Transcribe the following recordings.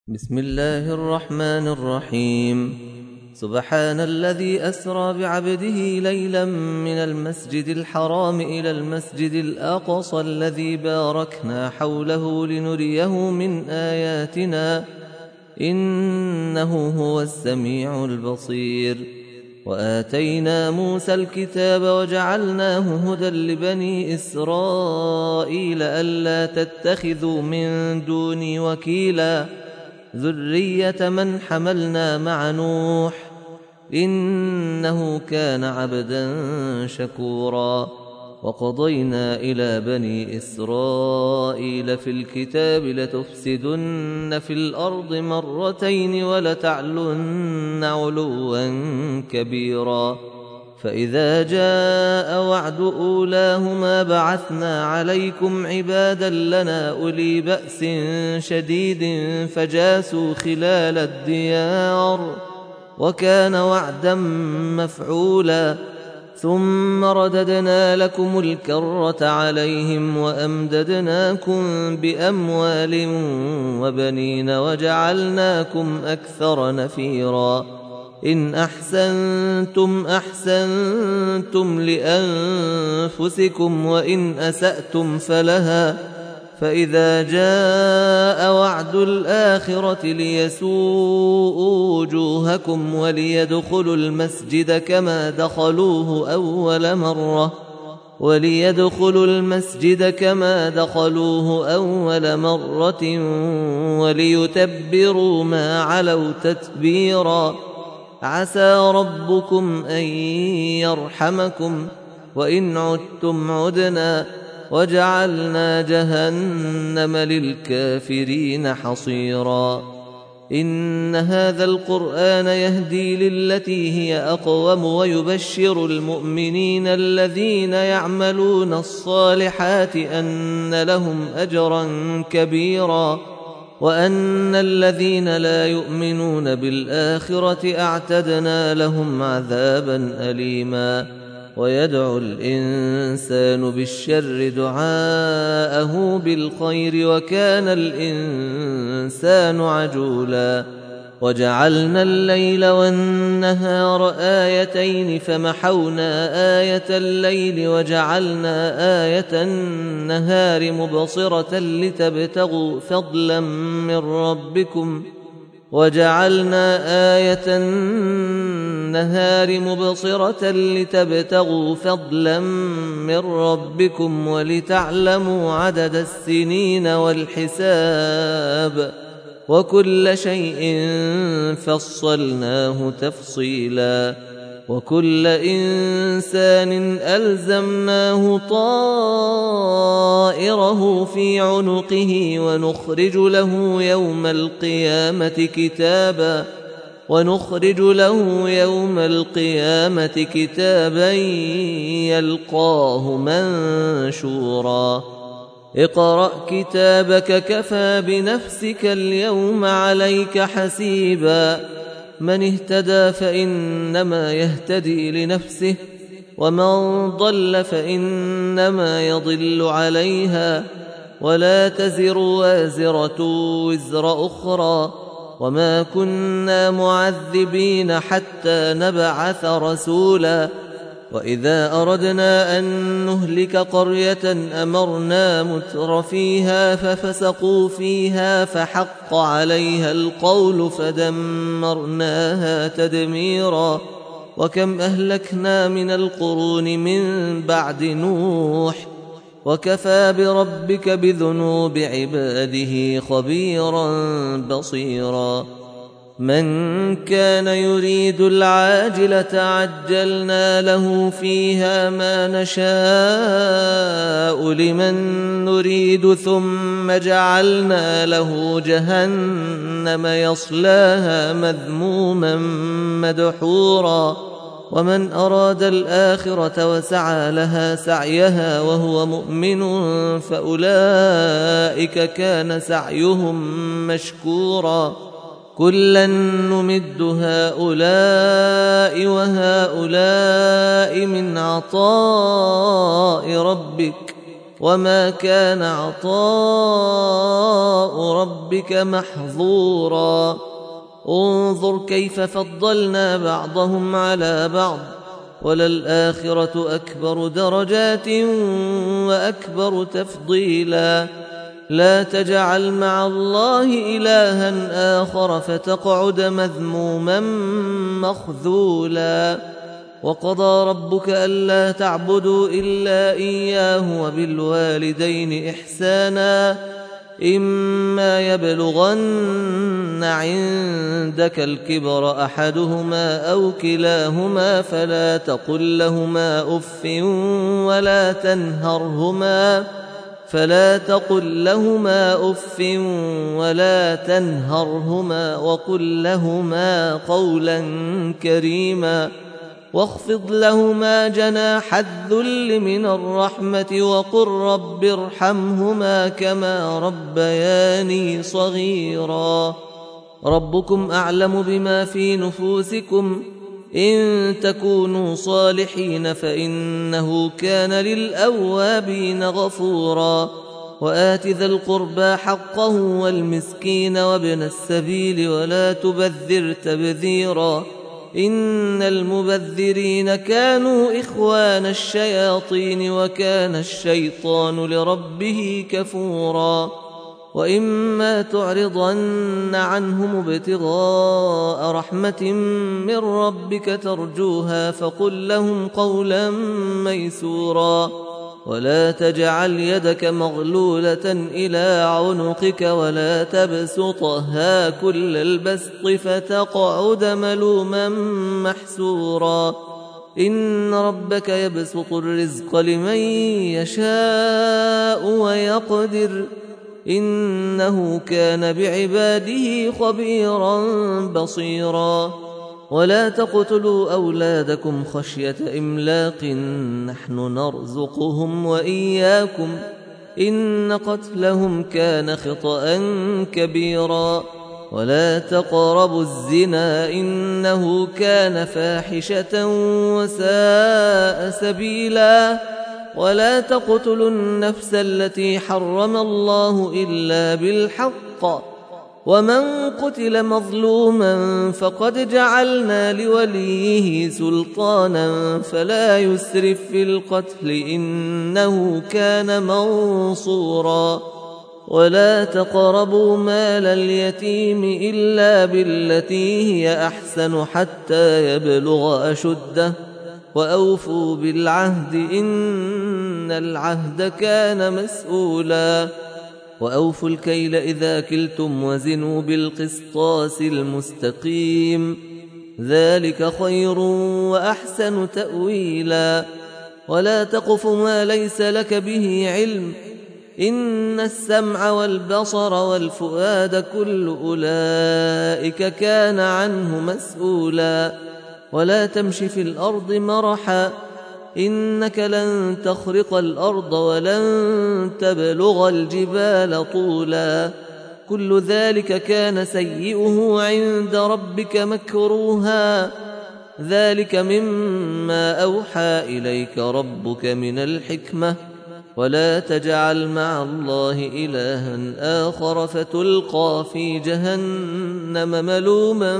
بسم الله الرحمن الرحيم. سبحان الذي أسرى بعبده ليلا من المسجد الحرام إلى المسجد الأقصى الذي باركنا حوله لنريه من آياتنا إنه هو السميع البصير. وآتينا موسى الكتاب وجعلناه هدى لبني إسرائيل ألا تتخذوا من دوني وكيلا ذرية من حملنا مع نوح إنه كان عبدا شكورا. وقضينا إلى بني إسرائيل في الكتاب لتفسدن في الأرض مرتين ولتعلن علوا كبيرا. فإذا جاء وعد أولاهما بعثنا عليكم عبادا لنا أولي بأس شديد فجاسوا خلال الديار وكان وعدا مفعولا. ثم رددنا لكم الكرة عليهم وأمددناكم بأموال وبنين وجعلناكم أكثر نفيرا. إن أحسنتم أحسنتم لأنفسكم وإن أسأتم فلها. فإذا جاء وعد الآخرة ليسوءوا وجوهكم وليدخلوا المسجد كما دخلوه أول مرة وليتبروا ما علوا تتبيرا. عسى ربكم أن يرحمكم وإن عدتم عدنا وجعلنا جهنم للكافرين حصيرا. إن هذا القرآن يهدي للتي هي أقوم ويبشر المؤمنين الذين يعملون الصالحات أن لهم أجرا كبيرا وأن الذين لا يؤمنون بالآخرة أعتدنا لهم عذابا أليما. ويدعو الإنسان بالشر دعاءه بالخير وكان الإنسان عجولا. وجعلنا الليل والنهار آيتين فمحونا آية الليل وجعلنا آية النهار مبصرة لتبتغوا فضلا من ربكم ولتعلموا عدد السنين والحساب وكل شيء فصلناه تفصيلا. وكل إنسان ألزمناه طائره في عنقه ونخرج له يوم القيامة كتابا يلقاه منشورا. اقرأ كتابك كفى بنفسك اليوم عليك حسيبا. من اهتدى فإنما يهتدي لنفسه ومن ضل فإنما يضل عليها ولا تزر وازرة وزر أخرى وما كنا معذبين حتى نبعث رسولا. وإذا أردنا أن نهلك قرية أمرنا متر فيها ففسقوا فيها فحق عليها القول فدمرناها تدميرا. وكم أهلكنا من القرون من بعد نوح وكفى بربك بذنوب عباده خبيرا بصيرا. من كان يريد العاجلة عجلنا له فيها ما نشاء لمن نريد ثم جعلنا له جهنم يصلاها مذموما مدحورا. ومن أراد الآخرة وسعى لها سعيها وهو مؤمن فأولئك كان سعيهم مشكورا. كلا نمد هؤلاء وهؤلاء من عطاء ربك وما كان عطاء ربك محظورا انظر كيف فضلنا بعضهم على بعض وللآخرة أكبر درجات وأكبر تفضيلا لا تجعل مع الله إلها آخر فتقعد مذموما مخذولا وقضى ربك ألا تعبدوا إلا إياه وبالوالدين إحسانا إما يبلغن عندك الكبر أحدهما أو كلاهما فلا تقل لهما أف ولا تنهرهما وقل لهما قولا كريما واخفض لهما جناح الذل من الرحمة وقل رب ارحمهما كما ربياني صغيرا ربكم أعلم بما في نفوسكم إن تكونوا صالحين فإنه كان للأوابين غفورا وآت ذا القربى حقه والمسكين وابن السبيل ولا تبذر تبذيرا إن المبذرين كانوا إخوان الشياطين وكان الشيطان لربه كفورا وإما تعرضن عنهم ابتغاء رحمة من ربك ترجوها فقل لهم قولا ميسورا ولا تجعل يدك مغلولة إلى عنقك ولا تبسطها كل البسط فتقعد ملوما محسورا إن ربك يبسط الرزق لمن يشاء ويقدر إنه كان بعباده خبيرا بصيرا ولا تقتلوا أولادكم خشية إملاق نحن نرزقهم وإياكم إن قتلهم كان خطأ كبيرا ولا تقربوا الزنا إنه كان فاحشة وساء سبيلا ولا تقتلوا النفس التي حرم الله إلا بالحق ومن قتل مظلوما فقد جعلنا لوليه سلطانا فلا يسرف في القتل إنه كان منصورا ولا تقربوا مال اليتيم إلا بالتي هي أحسن حتى يبلغ أشده وأوفوا بالعهد إن العهد كان مسؤولا وأوفوا الكيل إذا كلتم وزنوا بالقسطاس المستقيم ذلك خير وأحسن تأويلا ولا تقف ما ليس لك به علم إن السمع والبصر والفؤاد كل أولئك كان عنه مسؤولا ولا تمش في الأرض مرحا إنك لن تخرق الأرض ولن تبلغ الجبال طولا كل ذلك كان سيئه عند ربك مكروها ذلك مما أوحى إليك ربك من الحكمة ولا تجعل مع الله إلها آخر فتلقى في جهنم ملوما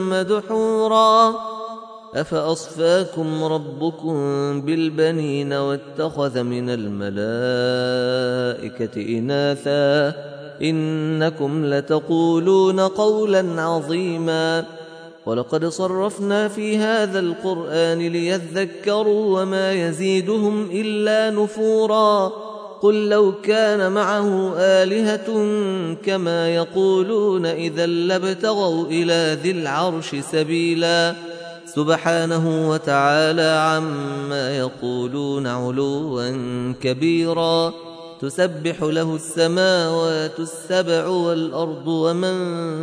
مدحورا أفأصفاكم ربكم بالبنين واتخذ من الملائكة إناثا إنكم لتقولون قولا عظيما ولقد صرفنا في هذا القرآن ليذكروا وما يزيدهم إلا نفورا قل لو كان معه آلهة كما يقولون إذا لابتغوا إلى ذي العرش سبيلا سبحانه وتعالى عما يقولون علوا كبيرا تسبح له السماوات السبع والأرض ومن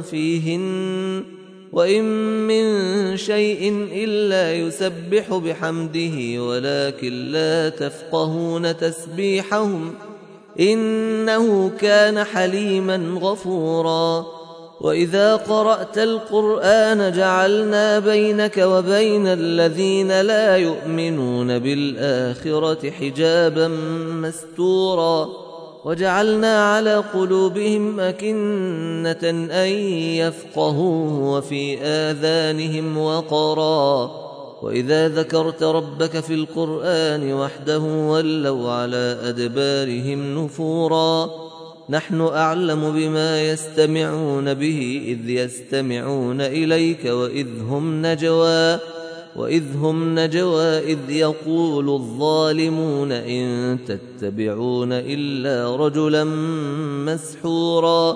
فيهن وإن من شيء إلا يسبح بحمده ولكن لا تفقهون تسبيحهم إنه كان حليما غفورا وإذا قرأت القرآن جعلنا بينك وبين الذين لا يؤمنون بالآخرة حجابا مستورا وجعلنا على قلوبهم أكنة أن يفقهوه وفي آذانهم وقرا وإذا ذكرت ربك في القرآن وحده ولوا على أدبارهم نفورا نحن أعلم بما يستمعون به إذ يستمعون إليك وإذ هم نجوى إذ يقول الظالمون إن تتبعون إلا رجلا مسحورا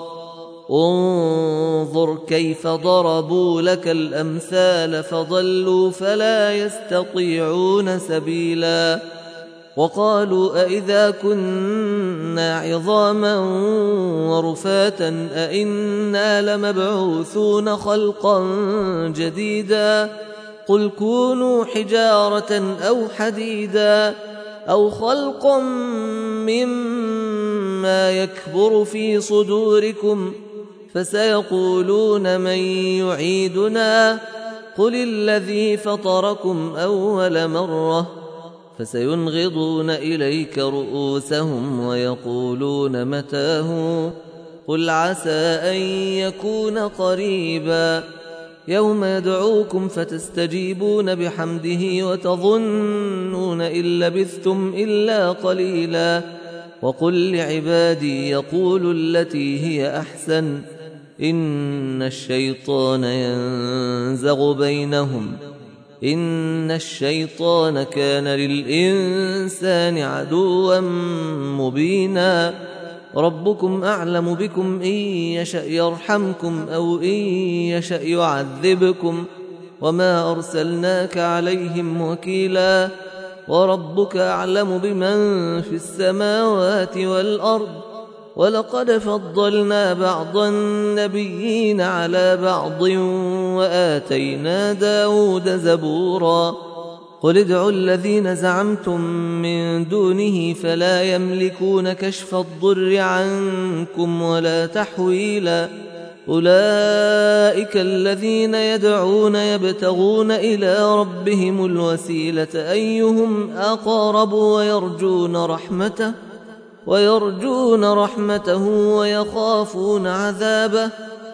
انظر كيف ضربوا لك الأمثال فضلوا فلا يستطيعون سبيلا وقالوا أئذا كنا عظاما ورفاتا أئنا لمبعوثون خلقا جديدا قل كونوا حجارة أو حديدا أو خلقا مما يكبر في صدوركم فسيقولون من يعيدنا قل الذي فطركم أول مرة فسينغضون إليك رؤوسهم ويقولون متاه قل عسى أن يكون قريبا يوم يدعوكم فتستجيبون بحمده وتظنون إن لبثتم إلا قليلا وقل لعبادي يقولوا التي هي أحسن إن الشيطان ينزغ بينهم إن الشيطان كان للإنسان عدوا مبينا ربكم أعلم بكم إن يشأ يرحمكم أو إن يشأ يعذبكم وما أرسلناك عليهم وكيلا وربك أعلم بمن في السماوات والأرض ولقد فضلنا بعض النبيين على بعض وآتينا داود زبورا قل ادعوا الذين زعمتم من دونه فلا يملكون كشف الضر عنكم ولا تحويلا أولئك الذين يدعون يبتغون إلى ربهم الوسيلة أيهم أقرب ويرجون رحمته ويخافون عذابه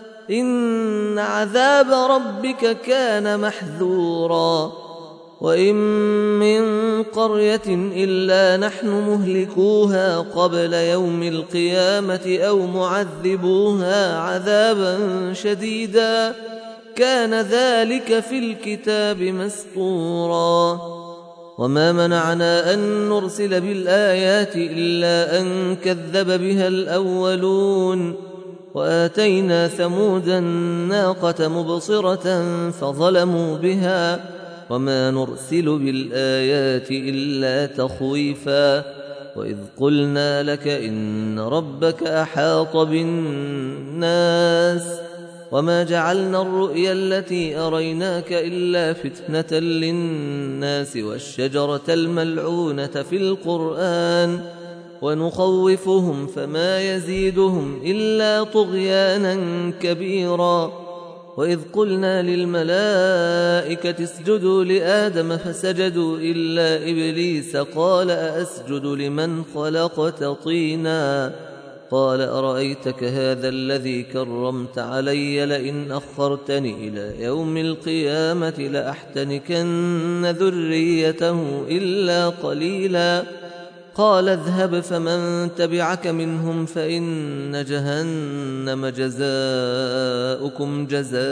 إن عذاب ربك كان محذورا وإن من قرية إلا نحن مهلكوها قبل يوم القيامة أو معذبوها عذابا شديدا كان ذلك في الكتاب مسطورا وما منعنا أن نرسل بالآيات إلا أن كذب بها الأولون وآتينا ثمود الناقة مبصرة فظلموا بها وما نرسل بالآيات إلا تخويفا وإذ قلنا لك إن ربك أحاط بالناس وما جعلنا الرؤيا التي أريناك إلا فتنة للناس والشجرة الملعونة في القرآن ونخوفهم فما يزيدهم إلا طغيانا كبيرا وإذ قلنا للملائكة اسجدوا لآدم فسجدوا إلا إبليس قال أأسجد لمن خلقت طينا قال أرأيتك هذا الذي كرمت علي لئن أخرتني إلى يوم القيامة لأحتنكن ذريته إلا قليلا قال اذهب فمن تبعك منهم فإن جهنم جزاؤكم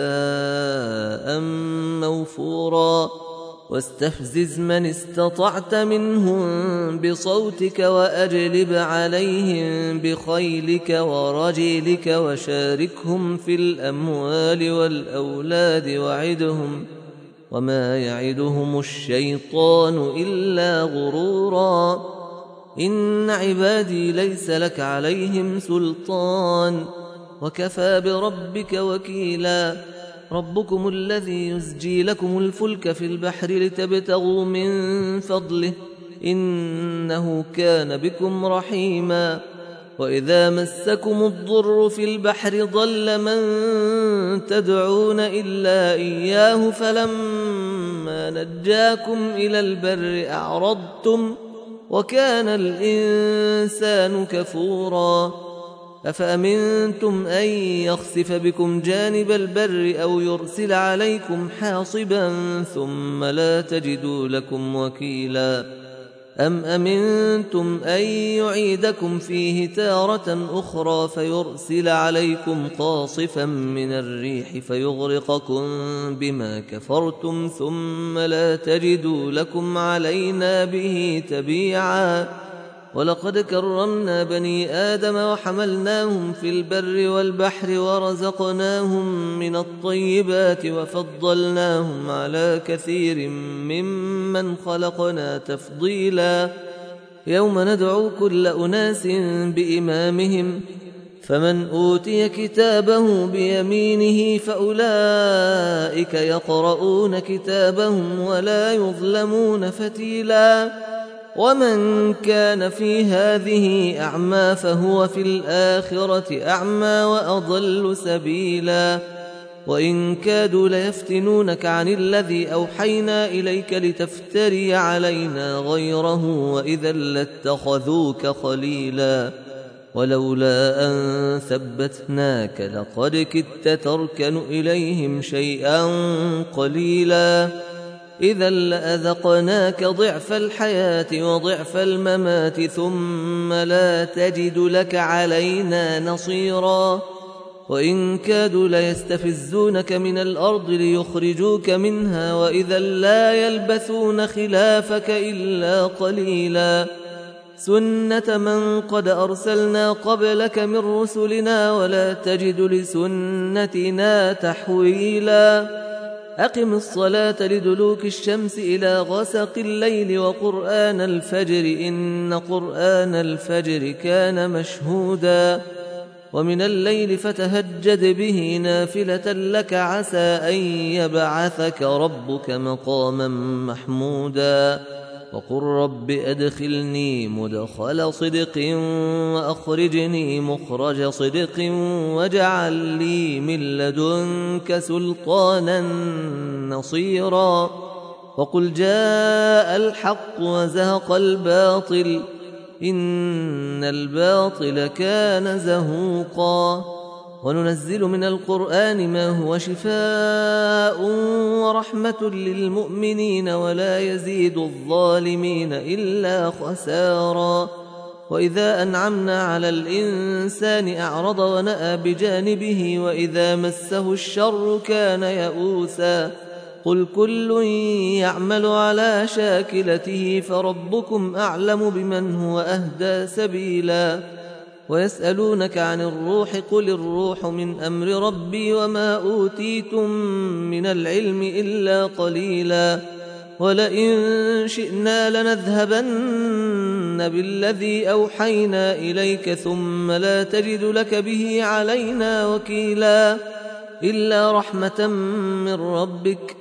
جزاء موفورا واستفزز من استطعت منهم بصوتك وأجلب عليهم بخيلك ورجلك وشاركهم في الأموال والأولاد وعدهم وما يعدهم الشيطان إلا غرورا إن عبادي ليس لك عليهم سلطان وكفى بربك وكيلا ربكم الذي يزجي لكم الفلك في البحر لتبتغوا من فضله إنه كان بكم رحيما وإذا مسكم الضر في البحر ضل من تدعون إلا إياه فلما نجاكم إلى البر أعرضتم وكان الإنسان كفورا أفأمنتم أن يخسف بكم جانب البر أو يرسل عليكم حاصبا ثم لا تجدوا لكم وكيلا أم أمنتم أن يعيدكم فيه تارة أخرى فيرسل عليكم قاصفا من الريح فيغرقكم بما كفرتم ثم لا تجدوا لكم علينا به تبيعا ولقد كرمنا بني آدم وحملناهم في البر والبحر ورزقناهم من الطيبات وفضلناهم على كثير ممن خلقنا تفضيلا يوم ندعو كل أناس بإمامهم فمن أوتي كتابه بيمينه فأولئك يقرؤون كتابهم ولا يظلمون فتيلا ومن كان في هذه أعمى فهو في الآخرة أعمى وأضل سبيلا وإن كادوا ليفتنونك عن الذي أوحينا إليك لتفتري علينا غيره وإذا لاتخذوك خليلا ولولا أن ثبتناك لقد كدت تركن إليهم شيئا قليلا إذا لأذقناك ضعف الحياة وضعف الممات ثم لا تجد لك علينا نصيرا وإن كادوا ليستفزونك من الأرض ليخرجوك منها وإذا لا يلبثون خلافك إلا قليلا سنة من قد أرسلنا قبلك من رسلنا ولا تجد لسنتنا تحويلا أقم الصلاة لدلوك الشمس إلى غسق الليل وقرآن الفجر إن قرآن الفجر كان مشهودا ومن الليل فتهجد به نافلة لك عسى أن يبعثك ربك مقاما محمودا وقل رب أدخلني مدخل صدق وأخرجني مخرج صدق واجعل لي من لدنك سلطانا نصيرا وقل جاء الحق وزهق الباطل إن الباطل كان زهوقا وننزل من القرآن ما هو شفاء ورحمة للمؤمنين ولا يزيد الظالمين إلا خسارا وإذا أنعمنا على الإنسان أعرض ونأى بجانبه وإذا مسه الشر كان يئوسا قل كل يعمل على شاكلته فربكم أعلم بمن هو أهدى سبيلا ويسألونك عن الروح قل الروح من أمر ربي وما أوتيتم من العلم إلا قليلا ولئن شئنا لنذهبن بالذي أوحينا إليك ثم لا تجد لك به علينا وكيلا إلا رحمة من ربك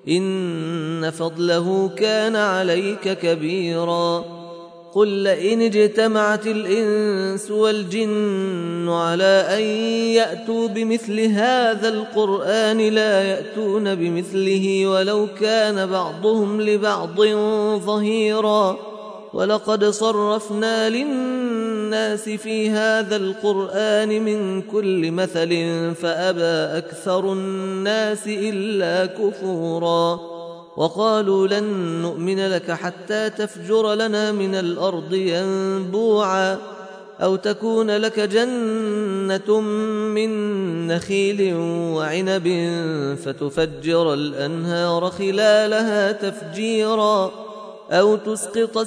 إن فضله كان عليك كبيرا قل لئن اجتمعت الإنس والجن على أن يأتوا بمثل هذا القرآن لا يأتون بمثله ولو كان بعضهم لبعض ظهيرا ولقد صرفنا للناس في هذا القرآن من كل مثل فأبى أكثر الناس إلا كفورا وقالوا لن نؤمن لك حتى تفجر لنا من الأرض ينبوعا أو تكون لك جنة من نخيل وعنب فتفجر الأنهار خلالها تفجيرا أو تسقط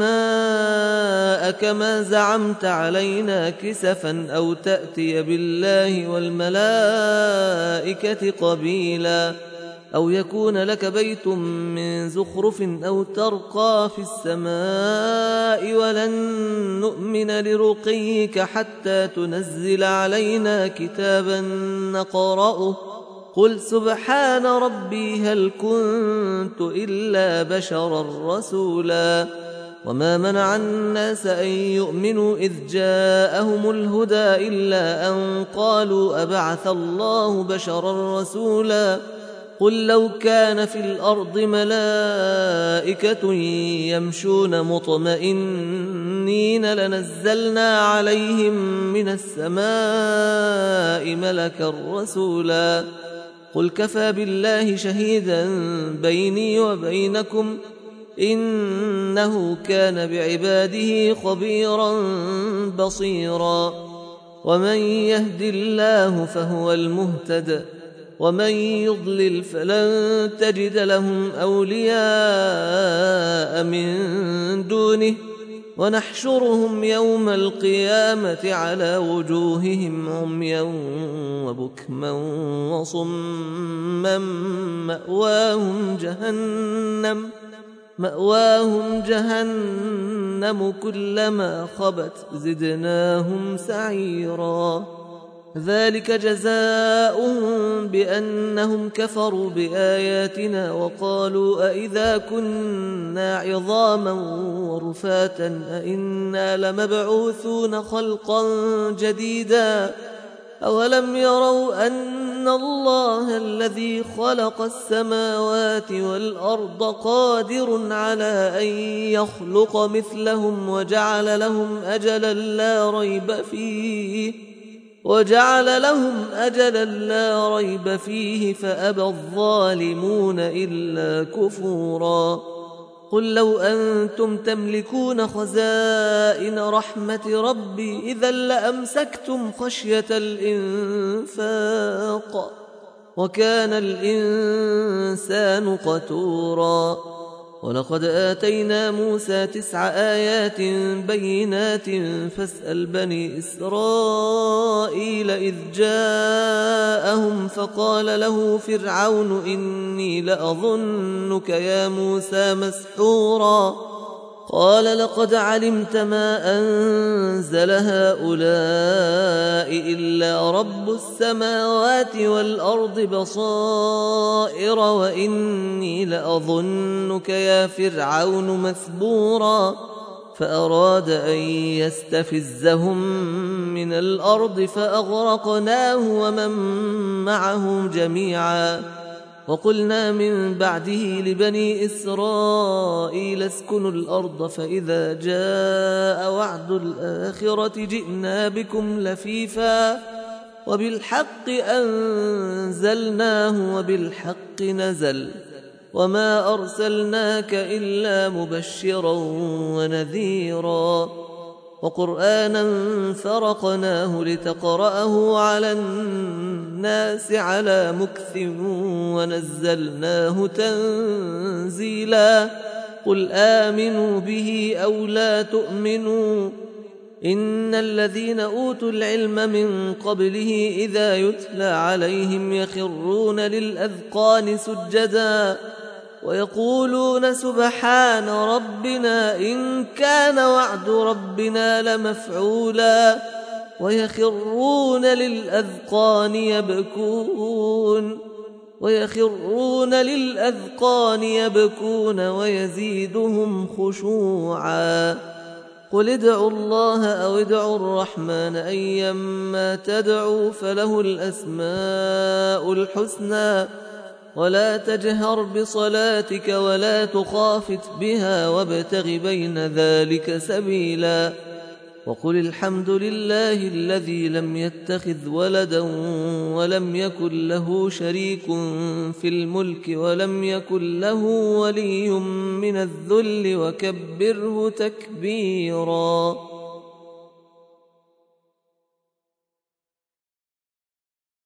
السماء كما زعمت علينا كسفا أو تأتي بالله والملائكة قبيلا أو يكون لك بيت من زخرف أو ترقى في السماء ولن نؤمن لرقيك حتى تنزل علينا كتابا نقرأه قل سبحان ربي هل كنت إلا بشرا رسولا وما منع الناس أن يؤمنوا إذ جاءهم الهدى إلا أن قالوا أبعث الله بشرا رسولا قل لو كان في الأرض ملائكة يمشون مطمئنين لنزلنا عليهم من السماء ملكا رسولا قل كفى بالله شهيدا بيني وبينكم إنه كان بعباده خبيرا بصيرا ومن يهد الله فهو المهتد ومن يضلل فلن تجد لهم أولياء من دونه ونحشرهم يوم القيامة على وجوههم عميا وبكما وصما مأواهم جهنم كلما خبت زدناهم سعيرا ذلك جزاؤهم بأنهم كفروا بآياتنا وقالوا أئذا كنا عظاما ورفاتا أئنا لمبعوثون خلقا جديدا أولم يروا أن الله الذي خلق السماوات والأرض قادر على أن يخلق مثلهم وجعل لهم أجلا لا ريب فيه فأبى الظالمون إلا كفورا قل لو أنتم تملكون خزائن رحمة ربي إذا لأمسكتم خشية الإنفاق وكان الإنسان قتورا ولقد آتينا موسى 9 آيات بينات فاسأل بني إسرائيل إذ جاءهم فقال له فرعون إني لأظنك يا موسى مسحورا قال لقد علمت ما أنزل هؤلاء إلا رب السماوات والأرض بصائر وإني لأظنك يا فرعون مثبورا فأراد أن يستفزهم من الأرض فأغرقناه ومن معه جميعا وقلنا من بعده لبني إسرائيل اسكنوا الأرض فإذا جاء وعد الآخرة جئنا بكم لفيفا وبالحق أنزلناه وبالحق نزل وما أرسلناك إلا مبشرا ونذيرا وقرآنا فرقناه لتقرأه على الناس على مكث ونزلناه تنزيلا قل آمنوا به أو لا تؤمنوا إن الذين أوتوا العلم من قبله إذا يتلى عليهم يخرون للأذقان سجدا ويقولون سبحان ربنا إن كان وعد ربنا لمفعولا ويخرون للأذقان يبكون ويزيدهم خشوعا قل ادعوا الله أو ادعوا الرحمن أيما تدعوا فله الأسماء الحسنى ولا تجهر بصلاتك ولا تخافت بها وابتغ بين ذلك سبيلا وقل الحمد لله الذي لم يتخذ ولدا ولم يكن له شريك في الملك ولم يكن له ولي من الذل وكبره تكبيرا